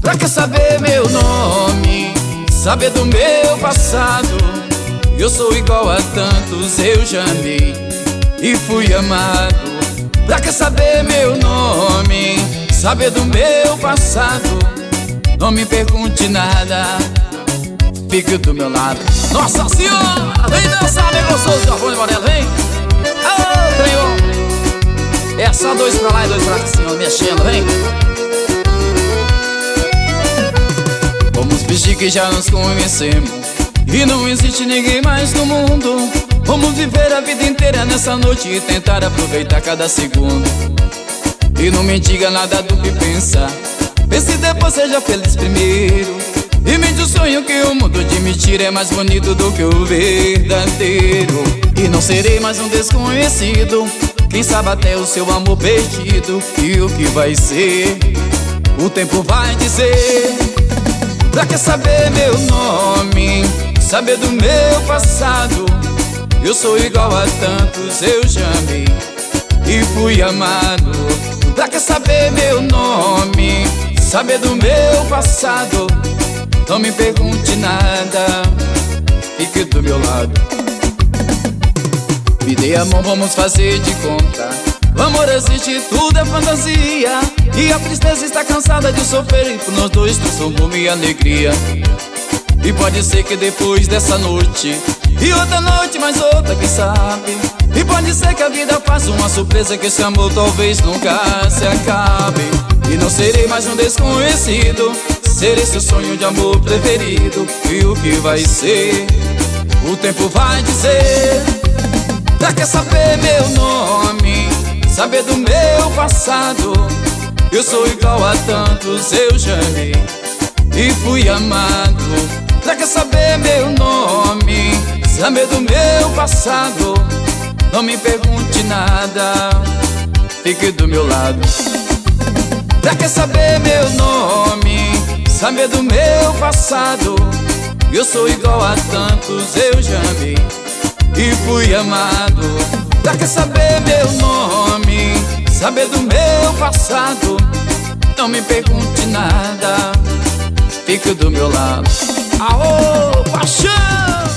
Pra que saber meu nome, saber do meu passado? Eu sou igual a tantos, eu já amei e fui amado. Pra que saber meu nome, saber do meu passado? Não me pergunte nada, fique do meu lado. Nossa Senhora, vem dançar, bem gostoso, Cafone Morello, vem. Ô, trem bom. É só dois pra lá e dois pra cima, mexendo, vem. Vamos fingir que já nos conhecemos e não existe ninguém mais no mundo. Vamos viver a vida inteira nessa noite e tentar aproveitar cada segundo. E não me diga nada do que pensar, pense depois, seja feliz primeiro. E me diz o sonho que o mundo de mentira é mais bonito do que o verdadeiro. E não serei mais um desconhecido, quem sabe até o seu amor perdido. E o que vai ser, o tempo vai dizer. Pra que saber meu nome, saber do meu passado? Eu sou igual a tantos, eu já amei e fui amado. Pra que saber meu nome, saber do meu passado? Não me pergunte nada, fique do meu lado. Me dê a mão, vamos fazer de conta. O amor existe, tudo é fantasia, e a tristeza está cansada de sofrer, e por nós dois transformou minha alegria. E pode ser que depois dessa noite e outra noite, mais outra, quem sabe? E pode ser que a vida faça uma surpresa, que esse amor talvez nunca se acabe. E não serei mais um desconhecido, serei seu sonho de amor preferido. E o que vai ser, o tempo vai dizer. Pra que saber meu nome, saber do meu passado? Eu sou igual a tantos, eu já amei e fui amado. Pra que saber meu nome, saber do meu passado? Não me pergunte nada, fique do meu lado. Pra que saber meu nome, saber do meu passado? Eu sou igual a tantos, eu já amei e fui amado. Pra que saber meu nome, saber do meu passado? Não me pergunte nada, fique do meu lado. Aô, paixão!